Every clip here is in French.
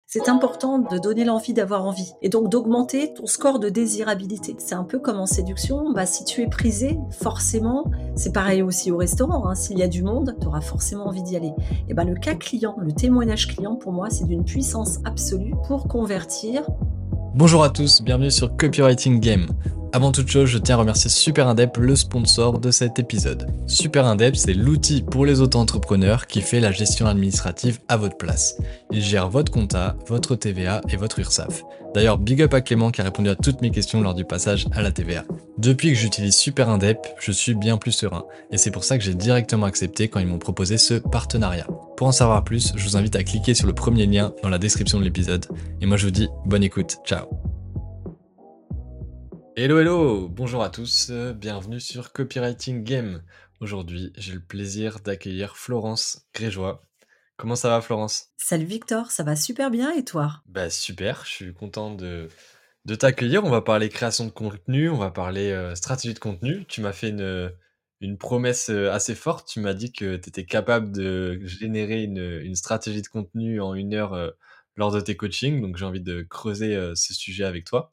C'est important de donner l'envie d'avoir envie et donc d'augmenter ton score de désirabilité. C'est un peu comme en séduction, si tu es prisé, forcément, c'est pareil aussi au restaurant, hein, s'il y a du monde, tu auras forcément envie d'y aller. Et le cas client, le témoignage client, pour moi, c'est d'une puissance absolue pour convertir. Bonjour à tous, bienvenue sur Copywriting Game. Avant toute chose, je tiens à remercier Super Indep, le sponsor de cet épisode. Super Indep, c'est l'outil pour les auto-entrepreneurs qui fait la gestion administrative à votre place. Il gère votre compta, votre TVA et votre URSSAF. D'ailleurs, big up à Clément qui a répondu à toutes mes questions lors du passage à la TVA. Depuis que j'utilise Super Indep, je suis bien plus serein. Et c'est pour ça que j'ai directement accepté quand ils m'ont proposé ce partenariat. Pour en savoir plus, je vous invite à cliquer sur le premier lien dans la description de l'épisode. Et moi je vous dis bonne écoute, ciao. Hello, bonjour à tous, bienvenue sur Copywriting Game. Aujourd'hui, j'ai le plaisir d'accueillir Florence Grégeois. Comment ça va Florence? Salut Victor, ça va super bien et toi? Bah super, je suis content de t'accueillir. On va parler création de contenu, on va parler stratégie de contenu. Tu m'as fait une promesse assez forte. Tu m'as dit que tu étais capable de générer une stratégie de contenu en 1 heure lors de tes coachings. Donc j'ai envie de creuser ce sujet avec toi.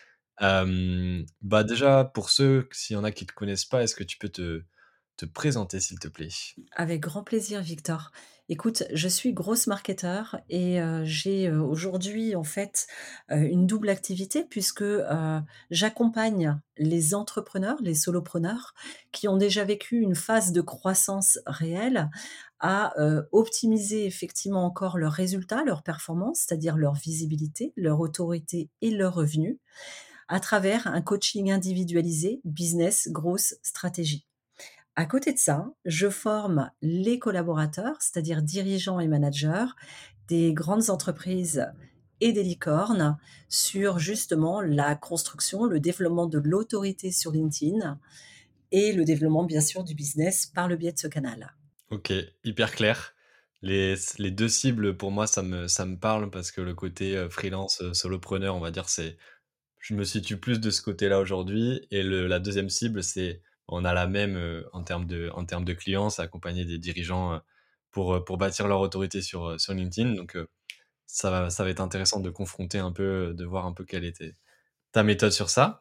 Déjà, pour ceux, s'il y en a qui te connaissent pas, est-ce que tu peux te présenter s'il te plaît? Avec grand plaisir, Victor. Écoute, je suis grosse marketeur et j'ai, aujourd'hui, en fait, une double activité puisque, j'accompagne les entrepreneurs, les solopreneurs qui ont déjà vécu une phase de croissance réelle à, optimiser effectivement encore leurs résultats, leurs performances, c'est-à-dire leur visibilité, leur autorité et leurs revenus à travers un coaching individualisé, business, grosse stratégie. À côté de ça, je forme les collaborateurs, c'est-à-dire dirigeants et managers des grandes entreprises et des licornes sur justement la construction, le développement de l'autorité sur LinkedIn et le développement bien sûr du business par le biais de ce canal. OK, hyper clair. Les 2 cibles pour moi ça me parle parce que le côté, freelance, solopreneur on va dire je me situe plus de ce côté-là aujourd'hui et la deuxième cible on a la même, en termes de clients, c'est accompagner des dirigeants, pour bâtir leur autorité sur LinkedIn donc ça va être intéressant de confronter un peu, de voir un peu quelle était ta méthode sur ça.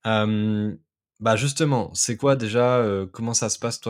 Justement, c'est quoi déjà, comment ça se passe toi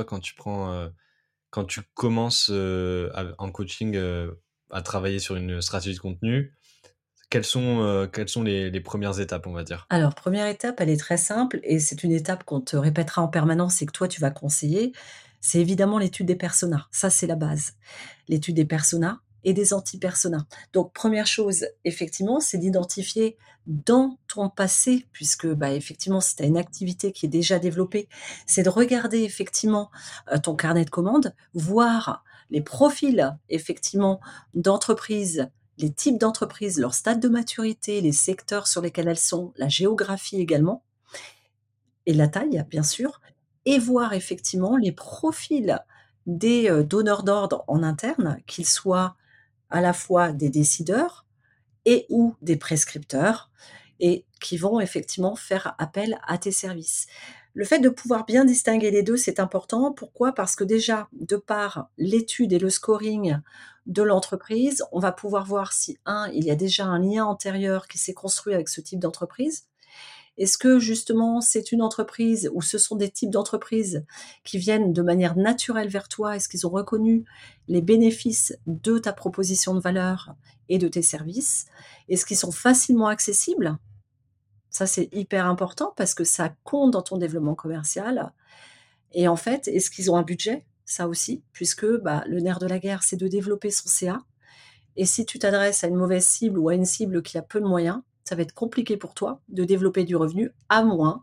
quand tu commences, en coaching, à travailler sur une stratégie de contenu? Quelles sont les 1res étapes, on va dire? Alors, première étape, elle est très simple et c'est une étape qu'on te répétera en permanence et que toi tu vas conseiller, c'est évidemment l'étude des personas. Ça, c'est la base. L'étude des personas et des anti-personas. Donc, première chose, effectivement, c'est d'identifier dans ton passé, puisque effectivement, si tu as une activité qui est déjà développée, c'est de regarder effectivement ton carnet de commandes, voir les profils effectivement d'entreprises, les types d'entreprises, leur stade de maturité, les secteurs sur lesquels elles sont, la géographie également et la taille, bien sûr, et voir effectivement les profils des, donneurs d'ordre en interne, qu'ils soient à la fois des décideurs et ou des prescripteurs et qui vont effectivement faire appel à tes services. Le fait de pouvoir bien distinguer les 2, c'est important. Pourquoi? Parce que déjà, de par l'étude et le scoring de l'entreprise, on va pouvoir voir si il y a déjà un lien antérieur qui s'est construit avec ce type d'entreprise. Est-ce que justement c'est une entreprise ou ce sont des types d'entreprises qui viennent de manière naturelle vers toi? Est-ce qu'ils ont reconnu les bénéfices de ta proposition de valeur et de tes services? Est-ce qu'ils sont facilement accessibles? Ça, c'est hyper important parce que ça compte dans ton développement commercial et en fait, est-ce qu'ils ont un budget? Ça aussi, puisque, le nerf de la guerre, c'est de développer son CA et si tu t'adresses à une mauvaise cible ou à une cible qui a peu de moyens, ça va être compliqué pour toi de développer du revenu, à moins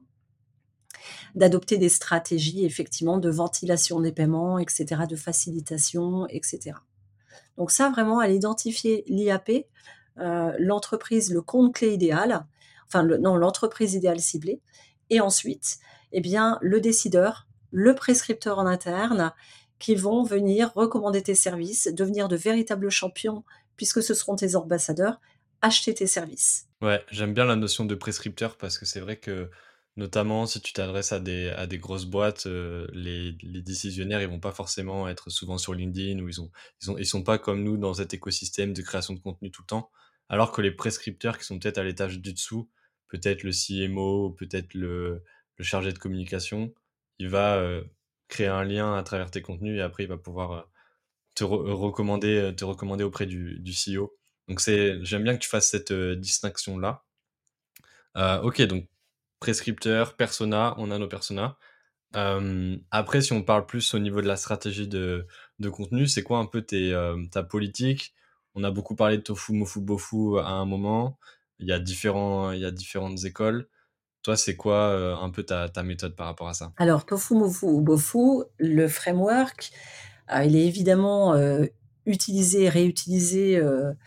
d'adopter des stratégies effectivement de ventilation des paiements et cetera, de facilitation et cetera. Donc ça vraiment à identifier l'IAP, l'entreprise, le compte clé idéal, enfin l'entreprise idéale ciblée et ensuite, le décideur, le prescripteur en interne qui vont venir recommander tes services, devenir de véritables champions puisque ce seront tes ambassadeurs, acheter tes services. Ouais, j'aime bien la notion de prescripteur parce que c'est vrai que, notamment si tu t'adresses à des grosses boîtes, les décisionnaires, ils vont pas forcément être souvent sur LinkedIn ou ils sont pas comme nous dans cet écosystème de création de contenu tout le temps. alors que les prescripteurs qui sont peut-être à l'étage du dessous, peut-être le CMO, peut-être le chargé de communication, il va créer un lien à travers tes contenus et après il va pouvoir te recommander auprès du CEO. Donc j'aime bien que tu fasses cette distinction-là. Ok, donc prescripteur, persona, on a nos personas. Après, si on parle plus au niveau de la stratégie de contenu, c'est quoi un peu ta politique? On a beaucoup parlé de tofu, mofu, bofu à un moment. Il y a différentes écoles. Toi, c'est quoi un peu ta méthode par rapport à ça? Alors tofu, mofu ou bofu, le framework, il est évidemment, utilisé et réutilisé,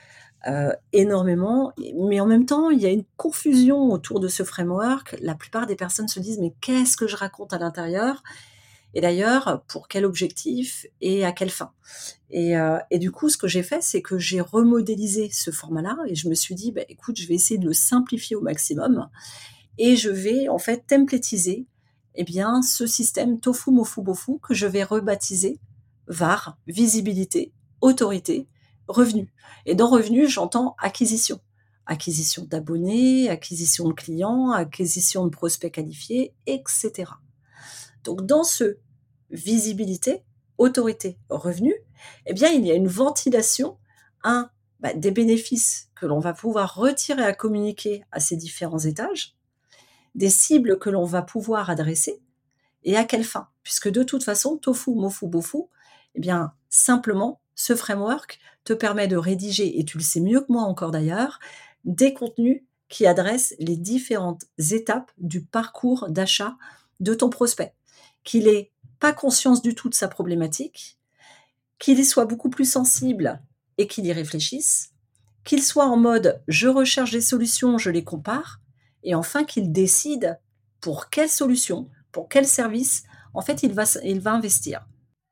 énormément, mais en même temps, il y a une confusion autour de ce framework. La plupart des personnes se disent: «Mais qu'est-ce que je raconte à l'intérieur? Et d'ailleurs, pour quel objectif et à quelle fin?» Et du coup, ce que j'ai fait, c'est que j'ai remodélisé ce format-là et je me suis dit: «Bah, écoute, je vais essayer de le simplifier au maximum et je vais en fait templatiser, eh bien, ce système tofu, mofu, bofu que je vais rebaptiser VAR, visibilité, autorité, revenu. Et dans revenu, j'entends acquisition. Acquisition d'abonnés, acquisition de clients, acquisition de prospects qualifiés, etc. Donc dans ce visibilité, autorité, revenu, eh bien, il y a une ventilation, un, des bénéfices que l'on va pouvoir retirer à communiquer à ces différents étages, des cibles que l'on va pouvoir adresser et à quelle fin. Puisque de toute façon, tofu, mofu, bofu, eh bien, simplement, ce framework te permet de rédiger, et tu le sais mieux que moi encore d'ailleurs, des contenus qui adressent les différentes étapes du parcours d'achat de ton prospect. Qu'il n'ait pas conscience du tout de sa problématique, qu'il y soit beaucoup plus sensible et qu'il y réfléchisse, qu'il soit en mode je recherche des solutions, je les compare, et enfin qu'il décide pour quelle solution, pour quel service, en fait, il va investir.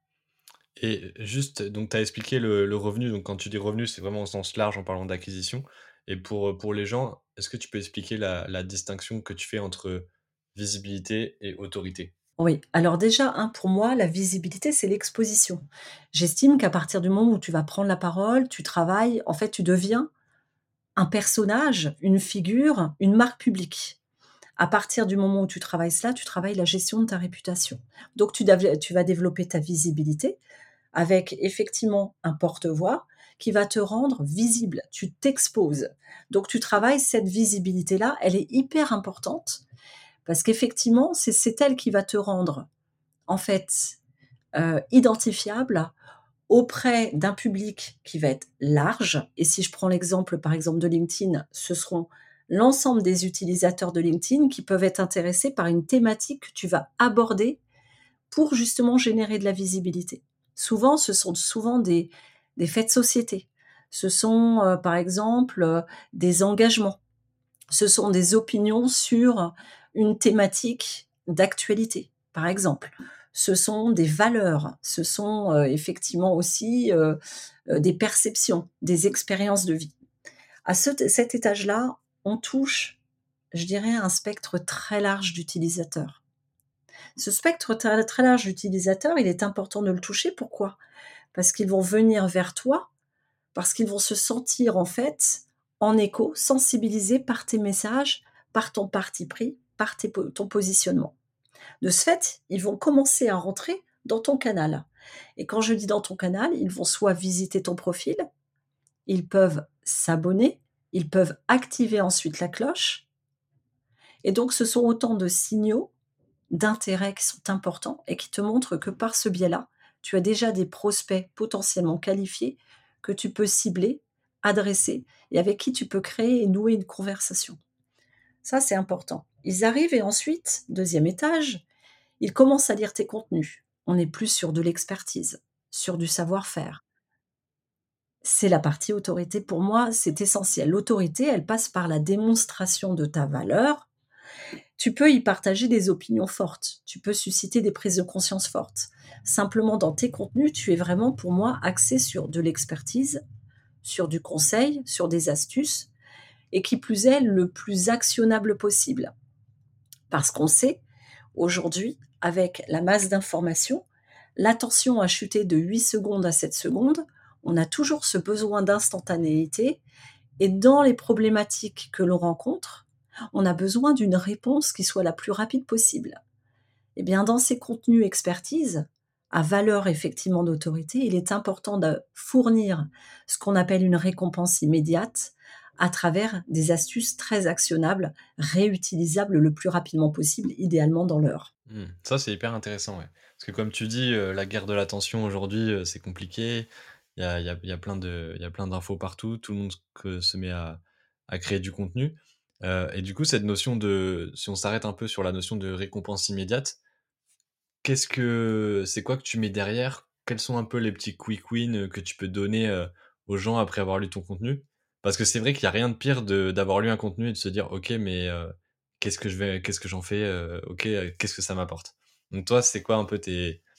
Et juste, donc tu as expliqué le revenu. Donc quand tu dis revenu, c'est vraiment au sens large en parlant d'acquisition. Et pour les gens, est-ce que tu peux expliquer la distinction que tu fais entre visibilité et autorité? Oui, alors déjà, hein, pour moi, la visibilité, c'est l'exposition. J'estime qu'à partir du moment où tu vas prendre la parole, tu travailles, en fait, tu deviens un personnage, une figure, une marque publique. À partir du moment où tu travailles cela, tu travailles la gestion de ta réputation. Donc tu vas développer ta visibilité avec effectivement un porte-voix qui va te rendre visible. Tu t'exposes. Donc tu travailles cette visibilité-là, elle est hyper importante parce qu'effectivement, c'est elle qui va te rendre, en fait, identifiable auprès d'un public qui va être large. Et si je prends l'exemple, par exemple, de LinkedIn, ce seront l'ensemble des utilisateurs de LinkedIn qui peuvent être intéressés par une thématique que tu vas aborder pour justement générer de la visibilité. Souvent, ce sont souvent des faits de société. Ce sont, par exemple, des engagements. Ce sont des opinions sur une thématique d'actualité, par exemple. Ce sont des valeurs, ce sont, effectivement aussi, des perceptions, des expériences de vie. À cet étage-là, on touche, je dirais, un spectre très large d'utilisateurs. Ce spectre très large d'utilisateurs, il est important de le toucher. Pourquoi? Parce qu'ils vont venir vers toi, parce qu'ils vont se sentir en fait en écho, sensibilisés par tes messages, par ton parti pris, par ton positionnement. De ce fait, ils vont commencer à rentrer dans ton canal. Et quand je dis dans ton canal, ils vont soit visiter ton profil, ils peuvent s'abonner, ils peuvent activer ensuite la cloche. Et donc, ce sont autant de signaux d'intérêt qui sont importants et qui te montrent que par ce biais-là, tu as déjà des prospects potentiellement qualifiés que tu peux cibler, adresser et avec qui tu peux créer et nouer une conversation. Ça, c'est important. Ils arrivent et ensuite, deuxième étage, ils commencent à lire tes contenus. On est plus sur de l'expertise, sur du savoir-faire. C'est la partie autorité. Pour moi, c'est essentiel. L'autorité, elle passe par la démonstration de ta valeur. Tu peux y partager des opinions fortes, tu peux susciter des prises de conscience fortes. Simplement, dans tes contenus, tu es vraiment, pour moi, axé sur de l'expertise, sur du conseil, sur des astuces, et qui plus est, le plus actionnable possible. Parce qu'on sait, aujourd'hui, avec la masse d'informations, l'attention a chuté de 8 secondes à 7 secondes, on a toujours ce besoin d'instantanéité Et dans les problématiques que l'on rencontre, on a besoin d'une réponse qui soit la plus rapide possible. Eh bien, dans ces contenus expertise, à valeur effectivement d'autorité, il est important de fournir ce qu'on appelle une récompense immédiate à travers des astuces très actionnables, réutilisables le plus rapidement possible, idéalement dans l'heure. Ça, c'est hyper intéressant, ouais. Parce que comme tu dis, la guerre de l'attention aujourd'hui, c'est compliqué. Il y a plein d'infos partout. Tout le monde se met à créer du contenu. Et du coup, cette notion de si on s'arrête un peu sur la notion de récompense immédiate, c'est quoi que tu mets derrière? Quels sont un peu les petits quick wins, que tu peux donner, aux gens après avoir lu ton contenu? Parce que c'est vrai qu'il y a rien de pire de d'avoir lu un contenu et de se dire: «OK, mais qu'est-ce que j'en fais? OK, qu'est-ce que ça m'apporte?» Donc toi, c'est quoi un peu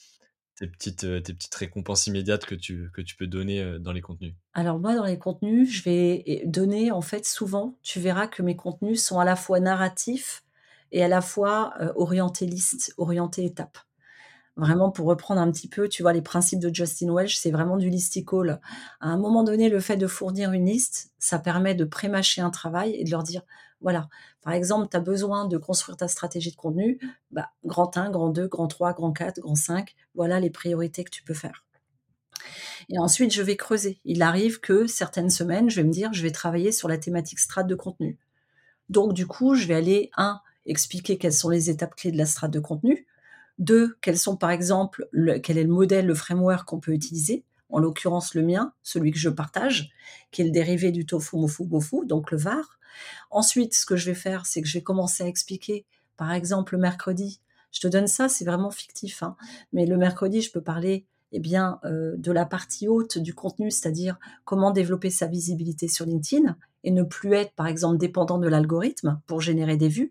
tes petites récompenses immédiates que tu peux donner, dans les contenus? Alors moi, dans les contenus, je vais donner en fait souvent, tu verras que mes contenus sont à la fois narratifs et à la fois, orientés liste, orientés étapes. Vraiment pour reprendre un petit peu, tu vois, les principes de Justin Welsh, c'est vraiment du listicle. À un moment donné, le fait de fournir une liste, ça permet de pré-mâcher un travail et de leur dire: «Voilà, par exemple, tu as besoin de construire ta stratégie de contenu, bah, grand 1, grand 2, grand 3, grand 4, grand 5, voilà les priorités que tu peux faire». Et ensuite, je vais creuser. Il arrive que certaines semaines, je vais me dire: «Je vais travailler sur la thématique strat de contenu». Donc du coup, je vais aller, un, expliquer quelles sont les étapes clés de la strate de contenu. 2, quels sont par exemple quel est le modèle, le framework qu'on peut utiliser, en l'occurrence le mien, celui que je partage, qui est le dérivé du tofu mofu bofu, donc le VAR. Ensuite, ce que je vais faire, c'est que je vais commencer à expliquer, par exemple le mercredi, je te donne ça, c'est vraiment fictif, hein, mais le mercredi, je peux parler, eh bien, de la partie haute du contenu, c'est-à-dire comment développer sa visibilité sur LinkedIn et ne plus être, par exemple, dépendant de l'algorithme pour générer des vues.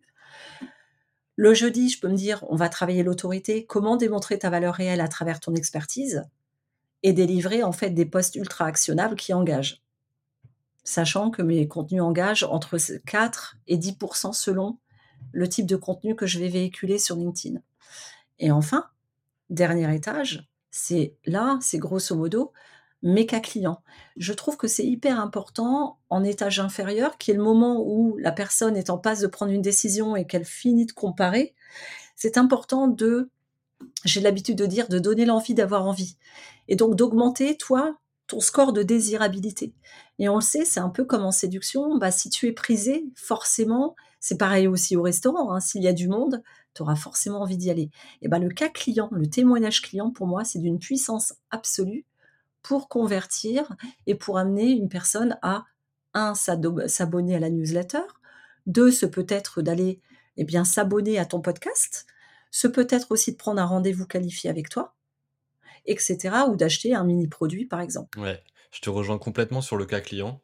Le jeudi, je peux me dire: «On va travailler l'autorité, comment démontrer ta valeur réelle à travers ton expertise?» et délivrer en fait des posts ultra actionnables qui engagent. Sachant que mes contenus engagent entre 4 et 10 selon le type de contenu que je vais véhiculer sur LinkedIn. Et enfin, dernier étage, c'est grosso modo mes cas clients. Je trouve que c'est hyper important en étage inférieur, qui est le moment où la personne est en passe de prendre une décision et qu'elle finit de comparer. C'est important de j'ai l'habitude de dire, de donner l'envie d'avoir envie et donc d'augmenter, toi, ton score de désirabilité et on le sait, c'est un peu comme en séduction, bah, si tu es prisé, forcément, c'est pareil aussi au restaurant, hein, s'il y a du monde, tu auras forcément envie d'y aller et bah, le cas client, le témoignage client, pour moi, c'est d'une puissance absolue pour convertir et pour amener une personne à un s'abonner à la newsletter, 2 ce peut être d'aller, eh bien, s'abonner à ton podcast, ce peut être aussi de prendre un rendez-vous qualifié avec toi et cetera ou d'acheter un mini produit, par exemple. Ouais, je te rejoins complètement sur le cas client.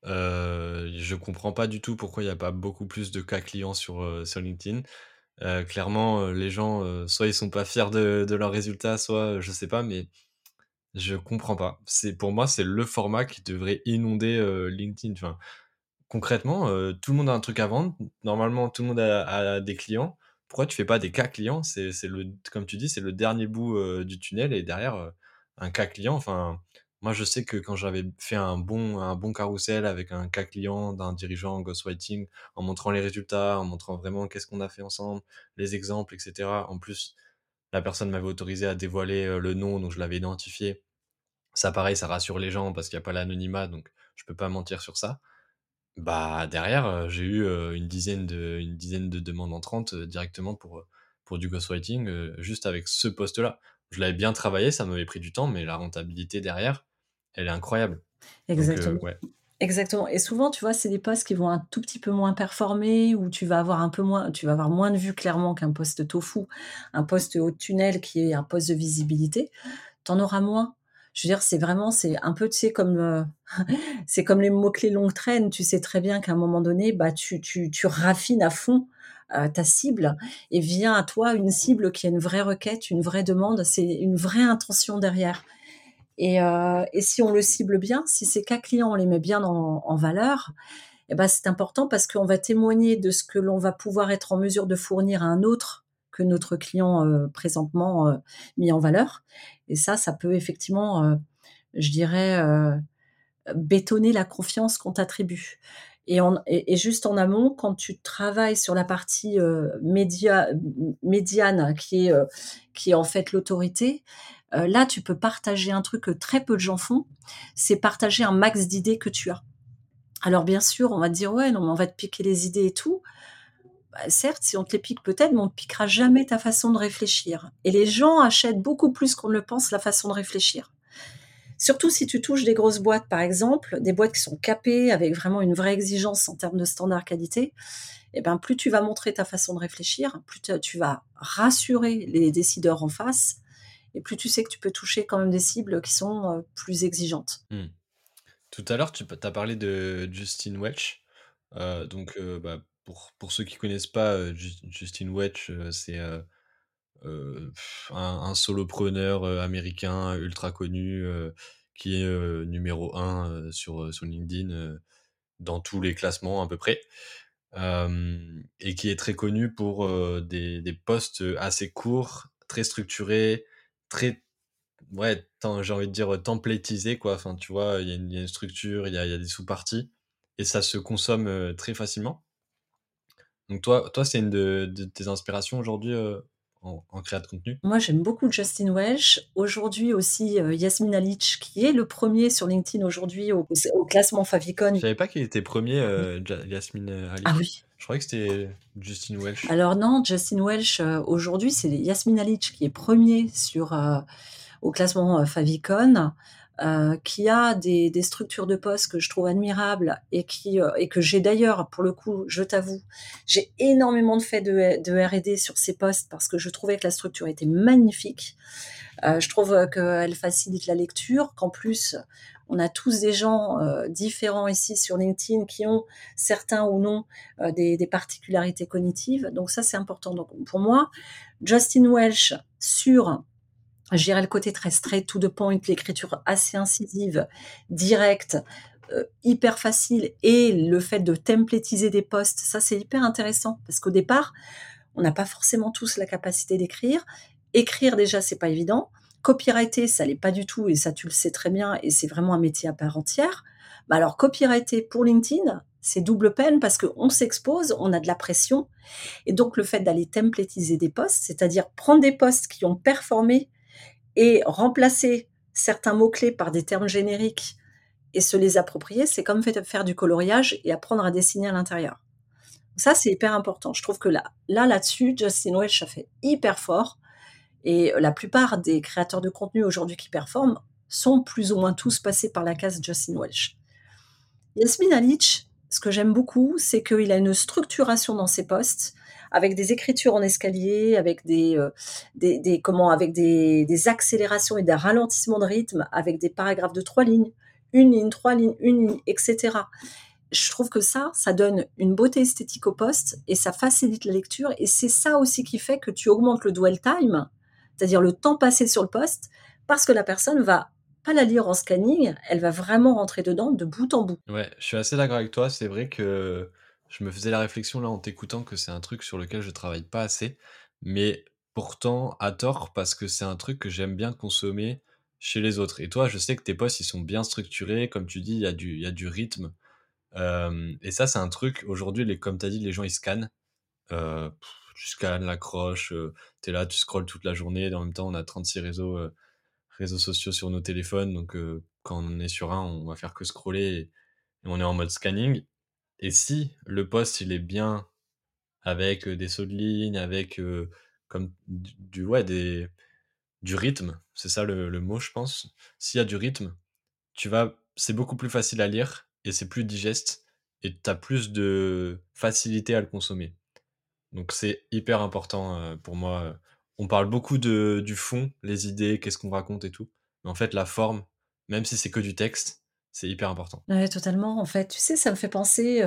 Je comprends pas du tout pourquoi il y a pas beaucoup plus de cas clients sur LinkedIn. Clairement, les gens, soit ils sont pas fiers de leurs résultats, soit, je sais pas, mais je comprends pas. C'est pour moi, c'est le format qui devrait inonder, LinkedIn. Enfin, concrètement, tout le monde a un truc à vendre. Normalement, tout le monde a des clients. Pourquoi tu fais pas des cas clients? C'est le comme tu dis, c'est le dernier bout, du tunnel et derrière, un cas client, enfin, moi, je sais que quand j'avais fait un bon carrousel avec un cas client d'un dirigeant en ghostwriting, en montrant les résultats, en montrant vraiment qu'est-ce qu'on a fait ensemble, les exemples et cetera. En plus, la personne m'avait autorisé à dévoiler, le nom, donc je l'avais identifié. Ça, pareil, ça rassure les gens parce qu'il y a pas l'anonymat, donc je peux pas mentir sur ça. Bah, derrière, j'ai eu, une dizaine de demandes entrantes, directement pour du ghostwriting, juste avec ce poste-là. Je l'avais bien travaillé, ça m'avait pris du temps, mais la rentabilité derrière, elle est incroyable. Donc Exactement. ouais. Exactement et souvent, tu vois, c'est des posts qui vont un tout petit peu moins performer, où tu vas avoir moins de vues clairement qu'un post tofu, un post haut de tunnel qui est un post de visibilité. Tu en auras moins. Je veux dire, c'est un peu, tu sais, comme, c'est comme les mots-clés longue traîne. Tu sais très bien qu'à un moment donné, bah, tu raffines à fond, ta cible et vient à toi une cible qui a une vraie requête, une vraie demande, c'est une vraie intention derrière. Et si on le cible bien, si ces cas clients, on les met bien en valeur, et ben, c'est important parce qu'on va témoigner de ce que l'on va pouvoir être en mesure de fournir à un autre que notre client, présentement, mis en valeur et ça peut effectivement, je dirais, bétonner la confiance qu'on t'attribue et juste en amont, quand tu travailles sur la partie, médiane qui est en fait l'autorité, là, tu peux partager un truc que très peu de gens font, c'est partager un max d'idées que tu as. Alors bien sûr, on va te dire: «Ouais, non, mais on va te piquer les idées et tout». Bah, certes, si on te les pique peut-être, mais on ne te piquera jamais ta façon de réfléchir et les gens achètent beaucoup plus qu'on ne le pense la façon de réfléchir. Surtout si tu touches des grosses boîtes, par exemple, des boîtes qui sont capées avec vraiment une vraie exigence en termes de standard qualité, et ben, plus tu vas montrer ta façon de réfléchir, plus tu vas rassurer les décideurs en face et plus tu sais que tu peux toucher quand même des cibles qui sont, plus exigeantes. Mmh. Tout à l'heure, tu as parlé de Justin Welch. Bah, pour ceux qui connaissent pas, Justin Welch, c'est, un solopreneur, américain ultra connu, qui est, numéro 1 sur LinkedIn, dans tous les classements à peu près. Et qui est très connu pour, des posts, assez courts, très structurés, très ouais, j'ai envie de dire, templatisés quoi. Enfin, tu vois, il y a une structure, il y a des sous-parties et ça se consomme, très facilement. Donc toi, c'est une de tes inspirations aujourd'hui, en créa de contenu? Moi, j'aime beaucoup Justin Welch. Aujourd'hui aussi, Yasmine Alic, qui est le premier sur LinkedIn aujourd'hui au classement Je favicon. savais pas qu'il était premier Yasmine, Ah Ali. oui. Je croyais que c'était Justin Welch. Alors non, Justin Welch, aujourd'hui, c'est Yasmine Alic qui est premier au classement, favicon, qui a des structures de poste que je trouve admirables et que j'ai d'ailleurs, pour le coup, je t'avoue, j'ai énormément de R&D sur ces postes parce que je trouvais que la structure était magnifique. Je trouve, qu'elle facilite la lecture, qu'en plus, on a tous des gens, différents ici sur LinkedIn qui ont certains ou non, des particularités cognitives, donc ça, c'est important. Donc pour moi, Justin Welch sur, je dirais, le côté très straight to the point, l'écriture assez incisive, directe, hyper facile et le fait de templatiser des posts, ça, c'est hyper intéressant parce qu'au départ, on n'a pas forcément tous la capacité d'écrire. Écrire déjà, c'est pas évident. Copywriter, ça l'est pas du tout et ça, tu le sais très bien et c'est vraiment un métier à part entière. Bah, alors copywriter pour LinkedIn, c'est double peine parce qu'on s'expose, on a de la pression et donc le fait d'aller templatiser des posts, c'est-à-dire prendre des posts qui ont performé et remplacer certains mots-clés par des termes génériques et se les approprier, c'est comme faire du coloriage et apprendre à dessiner à l'intérieur. Ça, c'est hyper important. Je trouve que là-dessus, Justin Welch a fait hyper fort et la plupart des créateurs de contenu aujourd'hui qui performent sont plus ou moins tous passés par la case Justin Welch. Yasmine Alic, ce que j'aime beaucoup, c'est qu'il a une structuration dans ses posts, avec des écritures en escalier, avec avec des accélérations et des ralentissements de rythme, avec des paragraphes de 3 lignes, 1 ligne, 3 lignes, 1 ligne, et cetera. Je trouve que ça donne une beauté esthétique au post et ça facilite la lecture et c'est ça aussi qui fait que tu augmentes le dwell time, c'est-à-dire le temps passé sur le post, parce que la personne va pas la lire en scanning, elle va vraiment rentrer dedans de bout en bout. Ouais, je suis assez d'accord avec toi. C'est vrai que je me faisais la réflexion là en t'écoutant que c'est un truc sur lequel je travaille pas assez, mais pourtant à tort parce que c'est un truc que j'aime bien consommer chez les autres. Et toi, je sais que tes posts ils sont bien structurés, comme tu dis, il y a du rythme. Et ça, c'est un truc aujourd'hui, comme tu as dit, les gens ils scannent. Tu scannes, l'accroche, tu là, tu scrolles toute la journée. Et en même temps, on a 36 réseaux sociaux sur nos téléphones, donc quand on est sur un, on va faire que scroller et on est en mode scanning. Et si le post, il est bien avec, des sauts de ligne, avec, comme ouais, du rythme, c'est ça le mot, je pense. S'il y a du rythme, c'est beaucoup plus facile à lire et c'est plus digeste et tu as plus de facilité à le consommer. Donc c'est hyper important, pour moi, on parle beaucoup du fond, les idées, qu'est-ce qu'on raconte et tout. Mais en fait, la forme, même si c'est que du texte, c'est hyper important. Ouais, totalement, en fait. Tu sais, ça me fait penser,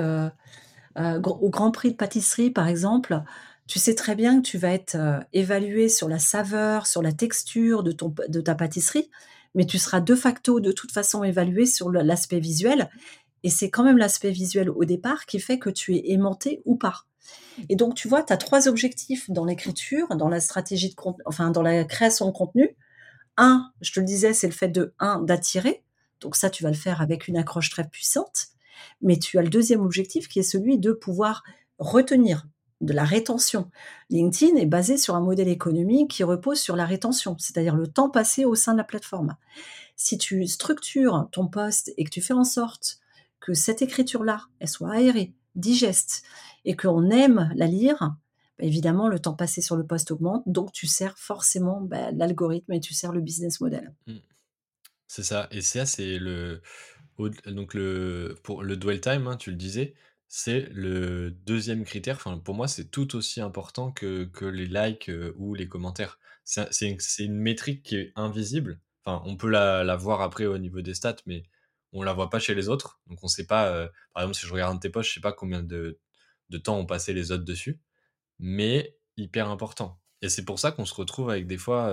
au Grand Prix de pâtisserie, par exemple. Tu sais très bien que tu vas être, évalué sur la saveur, sur la texture de ta pâtisserie, mais tu seras de facto, de toute façon, évalué sur l'aspect visuel et c'est quand même l'aspect visuel au départ qui fait que tu es aimanté ou pas. Et donc, tu vois, tu as 3 objectifs dans l'écriture, dans la stratégie dans la création de contenu. Un, je te le disais, c'est le fait d'attirer. Donc ça, tu vas le faire avec une accroche très puissante, mais tu as le deuxième objectif qui est celui de pouvoir retenir, de la rétention. LinkedIn est basé sur un modèle économique qui repose sur la rétention, c'est-à-dire le temps passé au sein de la plateforme. Si tu structures ton post et que tu fais en sorte que cette écriture-là, elle soit aérée, digeste et qu'on aime la lire, évidemment, le temps passé sur le post augmente, donc tu sers forcément, l'algorithme et tu sers le business model. Mmh. C'est ça et ça, c'est le donc pour le dwell time, hein, tu le disais, c'est le deuxième critère. Enfin, pour moi, c'est tout aussi important que les likes, ou les commentaires. C'est une métrique qui est invisible. Enfin, on peut la voir après au niveau des stats, mais on la voit pas chez les autres. Donc on sait pas, par exemple, si je regarde un de tes posts, je sais pas combien de temps ont passé les autres dessus, mais hyper important et c'est pour ça qu'on se retrouve avec des fois,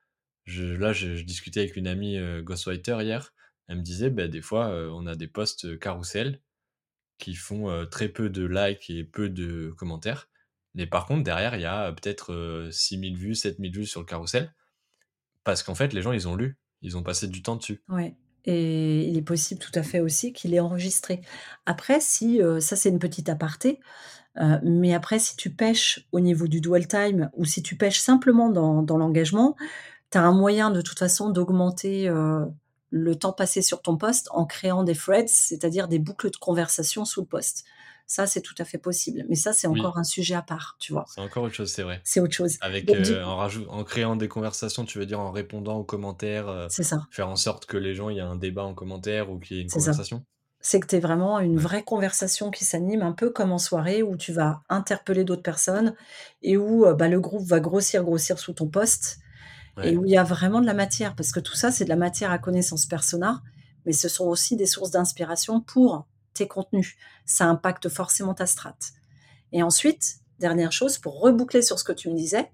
je discutais avec une amie, ghostwriter hier. Elle me disait, bah, des fois, on a des posts, carrousel qui font, très peu de likes et peu de commentaires. Mais par contre, derrière, il y a, peut-être, 6 000 vues, 7 000 vues sur le carrousel parce qu'en fait, les gens, ils ont lu. Ils ont passé du temps dessus. Ouais, et il est possible tout à fait aussi qu'il ait enregistré. Après si, ça c'est une petite aparté, mais après si tu pèches au niveau du dwell time ou si tu pèches simplement dans l'engagement, tu as un moyen de toute façon d'augmenter, le temps passé sur ton post en créant des threads, c'est-à-dire des boucles de conversation sous le post. Ça, c'est tout à fait possible, mais ça, c'est Oui, encore un sujet à part, tu vois? c'est encore autre chose, c'est vrai. C'est autre chose. Avec, Donc du en créant des conversations, tu veux dire en répondant aux commentaires, c'est ça, faire en sorte que les gens il y a un débat en commentaire ou qu'il y ait une c'est ça. conversation? C'est que tu aies vraiment une Ouais, vraie conversation qui s'anime, un peu comme en soirée où tu vas interpeller d'autres personnes et où, le groupe va grossir, grossir sous ton post et ouais. où il y a vraiment de la matière. Parce que tout ça, c'est de la matière à connaissance persona, mais ce sont aussi des sources d'inspiration pour tes contenus. Ça impacte forcément ta strate. Et ensuite, dernière chose, pour reboucler sur ce que tu me disais,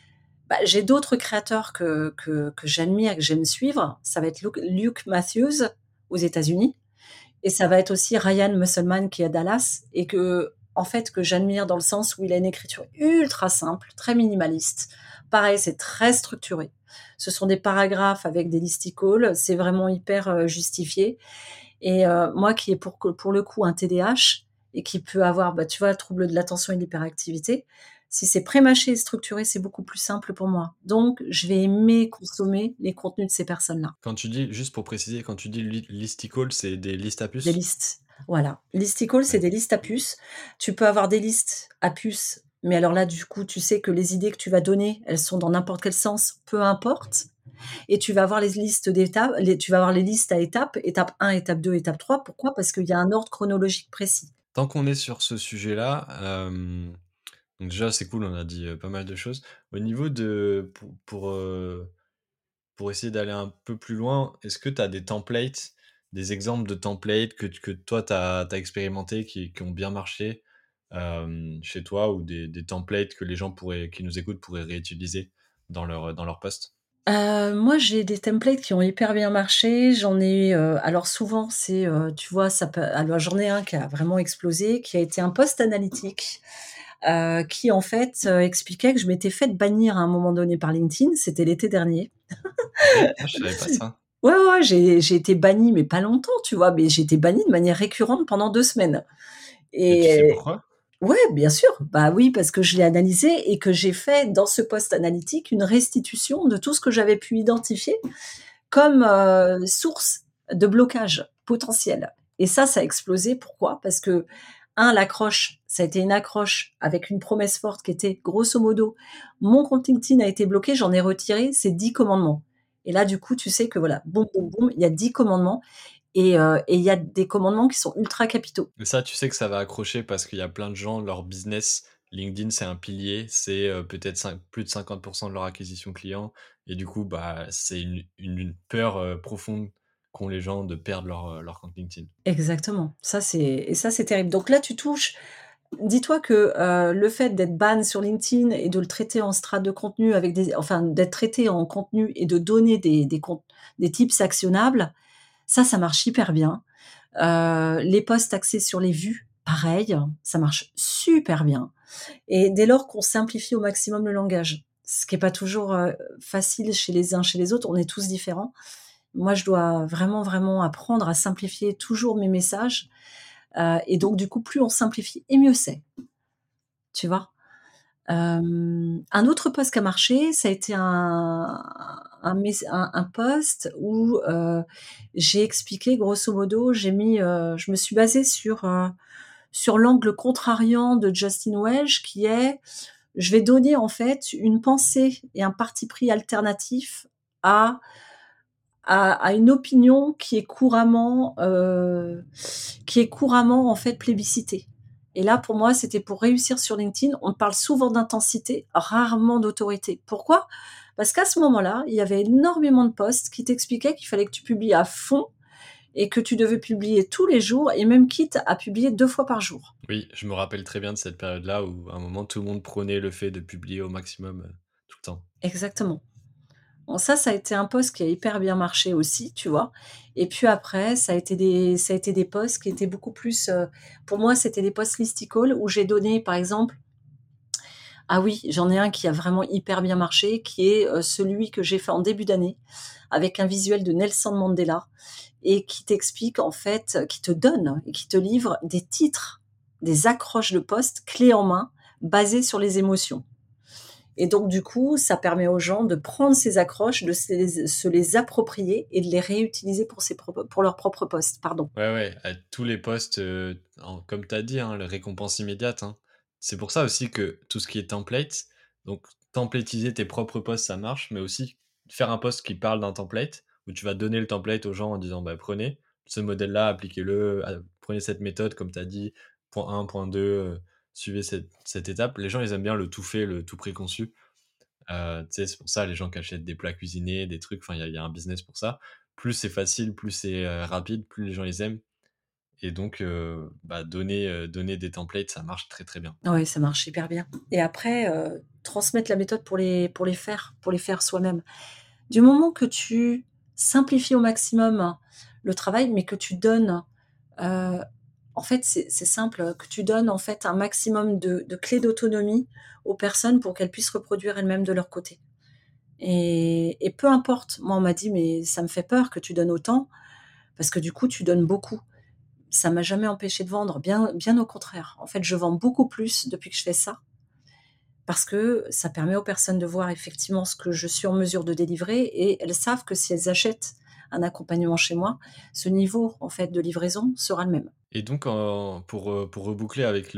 j'ai d'autres créateurs que j'admire, que j'aime suivre. Ça va être Luke Matthews aux États-Unis et ça va être aussi Ryan Musselman qui est à Dallas et en fait, que j'admire dans le sens où il a une écriture ultra simple, très minimaliste. Pareil, c'est très structuré. Ce sont des paragraphes avec des listicles, c'est vraiment hyper, justifié et moi qui ai pour le coup un TDAH et qui peut avoir, tu vois, le trouble de l'attention et de l'hyperactivité, si c'est prémâché et structuré, c'est beaucoup plus simple pour moi. Donc je vais aimer consommer les contenus de ces personnes-là. Quand tu dis juste pour préciser, quand tu dis listicle, c'est des listes à Des puces? listes, voilà. Listicle, c'est Ouais. des listes à puces. Tu peux avoir des listes à puces, mais alors là, du coup, tu sais que les idées que tu vas donner, elles sont dans n'importe quel sens, peu importe et tu vas avoir les listes d'étapes tu vas avoir les listes à étapes, étape 1, étape 2, étape 3. Pourquoi? Parce qu'il y a un ordre chronologique précis. Tant qu'on est sur ce sujet-là, donc déjà c'est cool, on a dit, pas mal de choses. Au niveau de pour essayer d'aller un peu plus loin, est-ce que tu as des templates, des exemples de templates que toi tu as expérimenté qui ont bien marché, chez toi ou des templates que les gens qui nous écoutent pourraient réutiliser dans leur post? Moi, j'ai des templates qui ont hyper bien marché. J'en ai, alors souvent, c'est, tu vois, ça peut alors j'en ai un qui a vraiment explosé, qui a été un post analytique, qui en fait, expliquait que je m'étais faite bannir à un moment donné par LinkedIn, c'était l'été dernier. OK. Ah, je savais pas ça. Ouais, ouais, ouais, j'ai été bannie, mais pas longtemps, tu vois? Mais j'ai été bannie de manière récurrente pendant 2 semaines Et tu sais et pourquoi? ouais, bien sûr. Bah, oui, parce que je l'ai analysé et que j'ai fait dans ce post analytique une restitution de tout ce que j'avais pu identifier comme, source de blocage potentiel et ça a explosé. Pourquoi? Parce que l'accroche, ça a été une accroche avec une promesse forte qui était grosso modo: «Mon compte LinkedIn a été bloqué, j'en ai retiré ces 10 commandements» et là, du coup, tu sais que voilà, boum, boum, boum, il y a 10 commandements et il y a des commandements qui sont ultra capitaux. Mais ça, tu sais que ça va accrocher parce qu'il y a plein de gens, leur business, LinkedIn, c'est un pilier, c'est, peut-être plus de 50 de leur acquisition client et du coup, bah, c'est une peur, profonde qu'ont les gens de perdre leur compte LinkedIn. Exactement. Ça, c'est terrible. Donc là, tu touches dis-toi que, le fait d'être ban sur LinkedIn et de le traiter en strat de contenu avec d'être traité en contenu et de donner des tips actionnables, ça marche hyper bien. Les posts axés sur les vues, pareil, ça marche super bien et dès lors qu'on simplifie au maximum le langage, ce qui est pas toujours, facile chez les uns, chez les autres, on est tous différents. Moi, je dois vraiment, vraiment apprendre à simplifier toujours mes messages, et donc du coup, plus on simplifie et mieux c'est, tu vois? Un autre post qui a marché, ça a été un post où, j'ai expliqué grosso modo, je me suis basée sur l'angle contrariant de Justin Welsh qui est: je vais donner en fait une pensée et un parti pris alternatif à à une opinion qui est couramment en fait plébiscitée. Et là, pour moi, c'était pour réussir sur LinkedIn, on parle souvent d'intensité, rarement d'autorité. Pourquoi? Parce qu'à ce moment-là, il y avait énormément de posts qui t'expliquaient qu'il fallait que tu publies à fond et que tu devais publier tous les jours et même quitte à publier 2 fois par jour. Oui, je me rappelle très bien de cette période-là où, à un moment, tout le monde prônait le fait de publier au maximum, tout le temps. Exactement. Bon ça a été un post qui a hyper bien marché aussi, tu vois? Et puis après, ça a été des posts qui étaient beaucoup plus, pour moi, c'était des posts listicoles où j'ai donné, par exemple, ah oui, j'en ai un qui a vraiment hyper bien marché, qui est, celui que j'ai fait en début d'année, avec un visuel de Nelson Mandela et qui t'explique en fait, qui te donne et qui te livre des titres, des accroches de posts clés en main, basées sur les émotions. Et donc du coup, ça permet aux gens de prendre ces accroches, de se les approprier et de les réutiliser pour leurs propres posts, pardon. Ouais, ouais, tous les posts, comme tu as dit, hein, la récompense immédiate, hein. C'est pour ça aussi que tout ce qui est template, donc templatiser tes propres posts, ça marche, mais aussi faire un post qui parle d'un template, où tu vas donner le template aux gens en disant: «Bah, prenez ce modèle-là, appliquez-le, prenez cette méthode comme tu as dit, point 1, point 2, suivez cette étape». Les gens, ils aiment bien le tout fait, le tout préconçu. Tu sais, c'est pour ça les gens qui achètent des plats cuisinés, des trucs, enfin, il y a un business pour ça. Plus c'est facile, plus c'est, rapide, plus les gens les aiment et donc bah, donner des templates, ça marche très, très bien. Oui, ça marche hyper bien. Et après, transmettre la méthode pour les faire soi-même. Du moment que tu simplifies au maximum le travail, mais que tu donnes, heu, en fait, c'est simple, que tu donnes, en fait, un maximum de clés d'autonomie aux personnes pour qu'elles puissent reproduire elles-mêmes de leur côté. Et peu importe, moi, on m'a dit: «Mais ça me fait peur que tu donnes autant, parce que du coup, tu donnes beaucoup». Ça m'a jamais empêché de vendre, bien au contraire. En fait, je vends beaucoup plus depuis que je fais ça, parce que ça permet aux personnes de voir effectivement ce que je suis en mesure de délivrer et elles savent que si elles achètent un accompagnement chez moi, ce niveau, en fait, de livraison sera le même. Et donc pour reboucler avec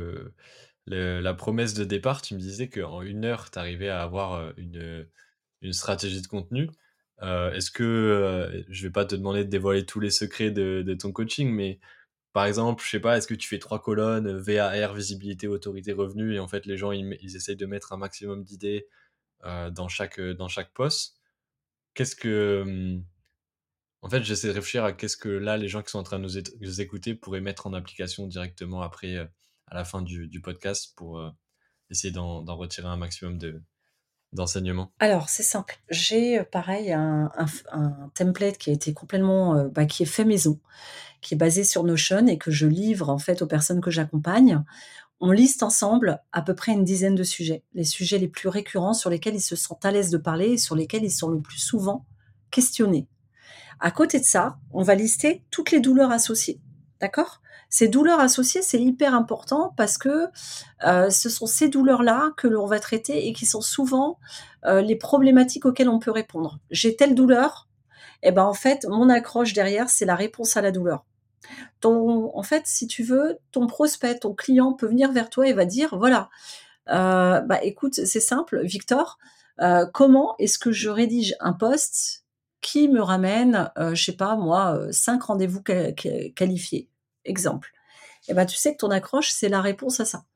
la promesse de départ, tu me disais qu'en 1 heure, tu arrivais à avoir, une stratégie de contenu. Est-ce que, je vais pas te demander de dévoiler tous les secrets de ton coaching, mais par exemple, je sais pas, est-ce que tu fais 3 colonnes, VAR, visibilité, autorité, revenu et en fait les gens ils essayent de mettre un maximum d'idées, dans chaque post? Qu'est-ce que, en fait, j'essaie de réfléchir à qu'est-ce que là, les gens qui sont en train de nous écouter pourraient mettre en application directement après, à la fin du podcast pour, essayer d'en retirer un maximum d'enseignements. Alors, c'est simple, j'ai, pareil un template qui a été complètement, qui est fait maison, qui est basé sur Notion et que je livre, en fait, aux personnes que j'accompagne. On liste ensemble à peu près une dizaine de sujets, les sujets les plus récurrents sur lesquels ils se sentent à l'aise de parler et sur lesquels ils sont le plus souvent questionnés. À côté de ça, on va lister toutes les douleurs associées, d'accord? Ces douleurs associées, c'est hyper important parce que, ce sont ces douleurs-là que l'on va traiter et qui sont souvent, les problématiques auxquelles on peut répondre. J'ai telle douleur, et ben, en fait, mon accroche derrière, c'est la réponse à la douleur. En fait, si tu veux, ton prospect, ton client peut venir vers toi et va dire: «Voilà, écoute, c'est simple, Victor, comment est-ce que je rédige un post qui me ramène, je sais pas moi, 5 rendez-vous qualifiés?» Exemple. Et ben, tu sais que ton accroche, c'est la réponse à ça.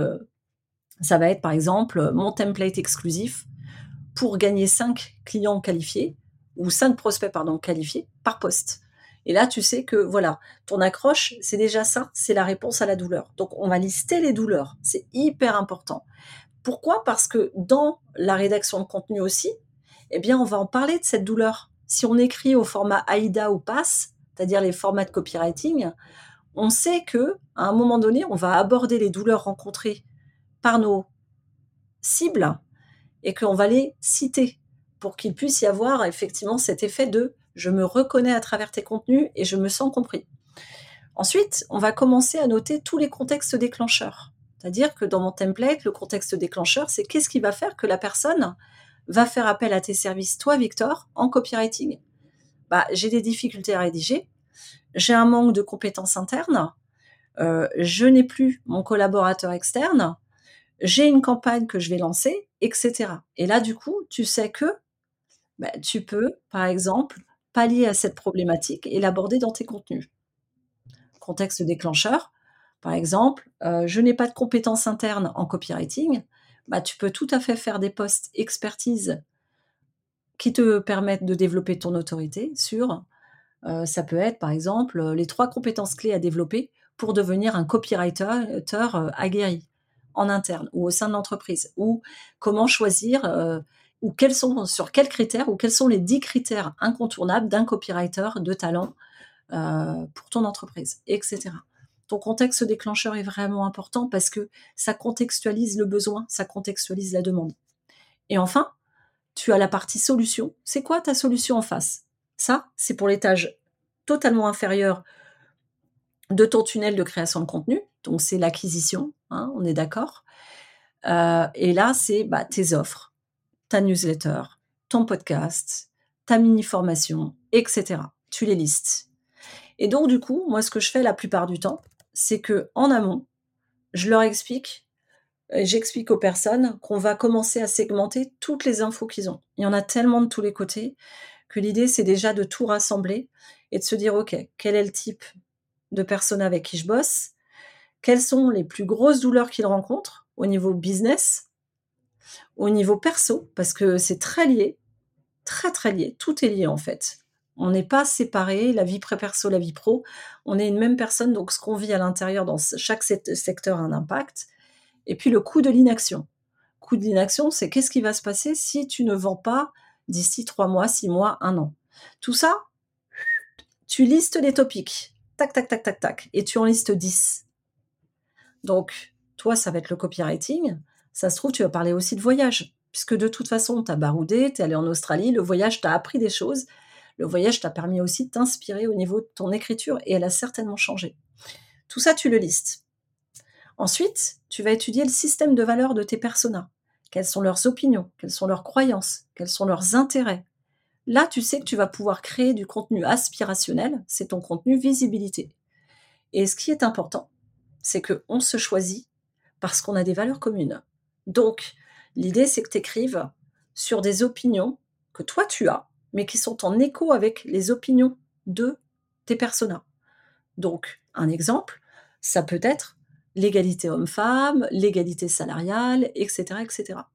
Ça va être par exemple, mon template exclusif pour gagner 5 clients qualifiés ou 5 prospects pardon, qualifiés par poste. Et là, tu sais que voilà, ton accroche, c'est déjà ça, c'est la réponse à la douleur. Donc on va lister les douleurs, c'est hyper important. Pourquoi? Parce que dans la rédaction de contenu aussi, eh bien, on va en parler de cette douleur. Si on écrit au format AIDA ou PASS, c'est-à-dire les formats de copywriting, on sait que à un moment donné, on va aborder les douleurs rencontrées par nos cibles et qu'on va les citer pour qu'il puisse y avoir effectivement cet effet de je me reconnais à travers tes contenus et je me sens compris. Ensuite, on va commencer à noter tous les contextes déclencheurs. C'est-à-dire que dans mon template, le contexte déclencheur, c'est qu'est-ce qui va faire que la personne va faire appel à tes services, toi, Victor, en copywriting. J'ai des difficultés à rédiger, j'ai un manque de compétences internes, je n'ai plus mon collaborateur externe, j'ai une campagne que je vais lancer, etc. Et là, du coup, tu sais que tu peux, par exemple, pallier à cette problématique et l'aborder dans tes contenus. Contexte déclencheur, par exemple, je n'ai pas de compétences internes en copywriting, tu peux tout à fait faire des posts expertise qui te permettent de développer ton autorité sur, ça peut être par exemple, les 3 compétences clés à développer pour devenir un copywriter aguerri en interne ou au sein de l'entreprise, ou comment choisir, ou quels sont sur quels critères ou quels sont les 10 critères incontournables d'un copywriter de talent, pour ton entreprise, et cetera. Ton contexte déclencheur est vraiment important parce que ça contextualise le besoin, ça contextualise la demande. Et enfin, tu as la partie solution. C'est quoi ta solution en face? Ça, c'est pour l'étage totalement inférieur de ton tunnel de création de contenu. Donc, c'est l'acquisition, hein, on est d'accord. Et là, c'est tes offres, ta newsletter, ton podcast, ta mini-formation, etc. Tu les listes. Et donc, du coup, moi, ce que je fais la plupart du temps, c'est que en amont, je leur explique, j'explique aux personnes qu'on va commencer à segmenter toutes les infos qu'ils ont. Il y en a tellement de tous les côtés que l'idée, c'est déjà de tout rassembler et de se dire, OK, quel est le type de personne avec qui je bosse? Quelles sont les plus grosses douleurs qu'ils rencontrent au niveau business, au niveau perso, parce que c'est très lié, très, très lié. Tout est lié, en fait. On n'est pas séparés, la vie pré-perso, la vie pro. On est une même personne, donc ce qu'on vit à l'intérieur dans chaque secteur a un impact. Et puis le coût de l'inaction. Coût de l'inaction, c'est qu'est-ce qui va se passer si tu ne vends pas d'ici 3 mois, 6 mois, 1 an. Tout ça, tu listes les topics. Tac, tac, tac, tac, tac. Et tu en listes 10. Donc, toi, ça va être le copywriting. Ça se trouve, tu vas parler aussi de voyage. Puisque de toute façon, tu as baroudé, tu es allé en Australie, le voyage t'a appris des choses. Le voyage t'a permis aussi de t'inspirer au niveau de ton écriture et elle a certainement changé. Tout ça, tu le listes. Ensuite, tu vas étudier le système de valeurs de tes personas. Quelles sont leurs opinions? Quelles sont leurs croyances? Quels sont leurs intérêts? Là, tu sais que tu vas pouvoir créer du contenu aspirationnel. C'est ton contenu visibilité. Et ce qui est important, c'est qu'on se choisit parce qu'on a des valeurs communes. Donc, l'idée, c'est que tu écrives sur des opinions que toi, tu as, mais qui sont en écho avec les opinions de tes personas. Donc, un exemple, ça peut être l'égalité homme-femme, l'égalité salariale, etc., etc.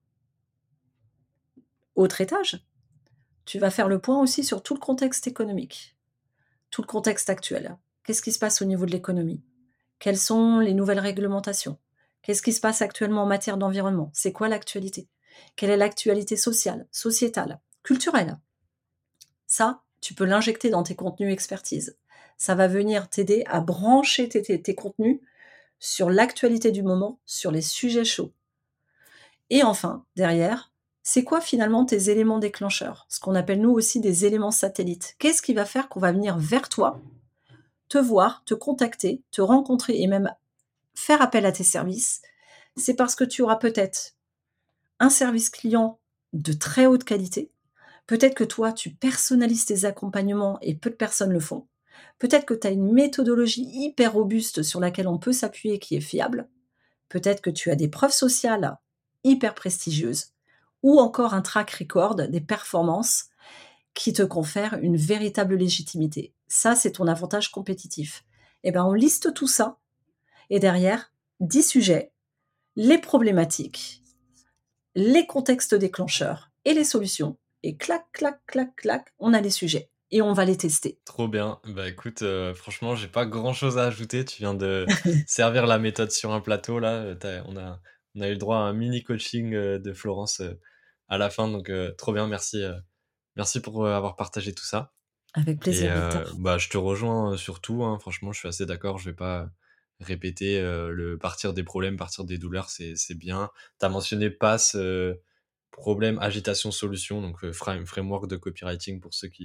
Autre étage, tu vas faire le point aussi sur tout le contexte économique, tout le contexte actuel. Qu'est-ce qui se passe au niveau de l'économie? Quelles sont les nouvelles réglementations? Qu'est-ce qui se passe actuellement en matière d'environnement? C'est quoi l'actualité? Quelle est l'actualité sociale, sociétale, culturelle? Ça, tu peux l'injecter dans tes contenus expertise. Ça va venir t'aider à brancher tes contenus sur l'actualité du moment, sur les sujets chauds. Et enfin, derrière, c'est quoi finalement tes éléments déclencheurs? Ce qu'on appelle nous aussi des éléments satellites. Qu'est-ce qui va faire qu'on va venir vers toi, te voir, te contacter, te rencontrer et même faire appel à tes services? C'est parce que tu auras peut-être un service client de très haute qualité. Peut-être que toi, tu personnalises tes accompagnements et peu de personnes le font. Peut-être que tu as une méthodologie hyper robuste sur laquelle on peut s'appuyer qui est fiable. Peut-être que tu as des preuves sociales hyper prestigieuses ou encore un track record des performances qui te confèrent une véritable légitimité. Ça, c'est ton avantage compétitif. Eh ben, on liste tout ça et derrière, 10 sujets, les problématiques, les contextes déclencheurs et les solutions. Et clac, clac, clac, clac, on a les sujets et on va les tester. Trop bien. Bah écoute, franchement, j'ai pas grand-chose à ajouter. Tu viens de servir la méthode sur un plateau là. On a eu le droit à un mini coaching de Florence à la fin. Donc trop bien, merci, merci pour avoir partagé tout ça. Avec Et plaisir, Victor. je te rejoins sur tout, hein. Franchement, je suis assez d'accord. Je vais pas répéter le partir des problèmes, partir des douleurs, c'est bien. Tu as mentionné passe, problème, agitation, solution, donc framework de copywriting pour ceux qui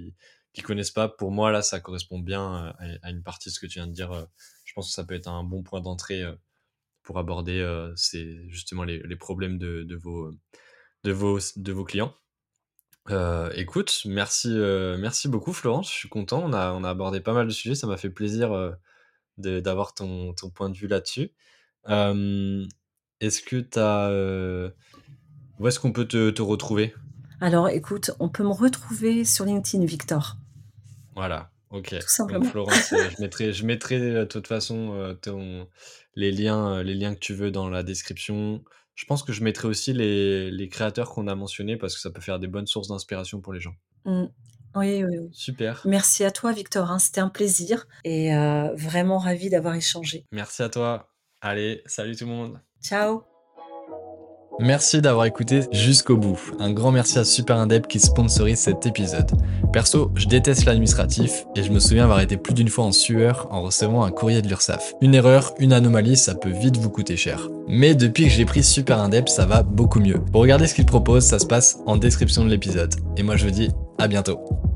qui connaissent pas, pour moi, là, ça correspond bien à une partie de ce que tu viens de dire. Je pense que ça peut être un bon point d'entrée pour aborder justement les problèmes de vos clients. Écoute, merci beaucoup Florence, je suis content, on a abordé pas mal de sujets, ça m'a fait plaisir d'avoir ton point de vue là-dessus. Euh, Est-ce que où est-ce qu'on peut te retrouver? Alors écoute, on peut me retrouver sur LinkedIn, Victor, Voilà, ok. tout Donc simplement. Florence, je mettrai de toute façon les liens que tu veux dans la description. Je pense que je mettrai aussi les créateurs qu'on a mentionnés parce que ça peut faire des bonnes sources d'inspiration pour les gens. Mmh. Oui, oui, oui. Super. Merci à toi, Victor, hein, c'était un plaisir et vraiment ravie d'avoir échangé. Merci à toi. Allez, salut tout le monde. Ciao. Merci d'avoir écouté jusqu'au bout. Un grand merci à Super Indep qui sponsorise cet épisode. Perso, je déteste l'administratif et je me souviens avoir été plus d'une fois en sueur en recevant un courrier de l'URSSAF. Une erreur, une anomalie, ça peut vite vous coûter cher. Mais depuis que j'ai pris Super Indep, ça va beaucoup mieux. Pour regarder ce qu'il propose, ça se passe en description de l'épisode. Et moi je vous dis à bientôt.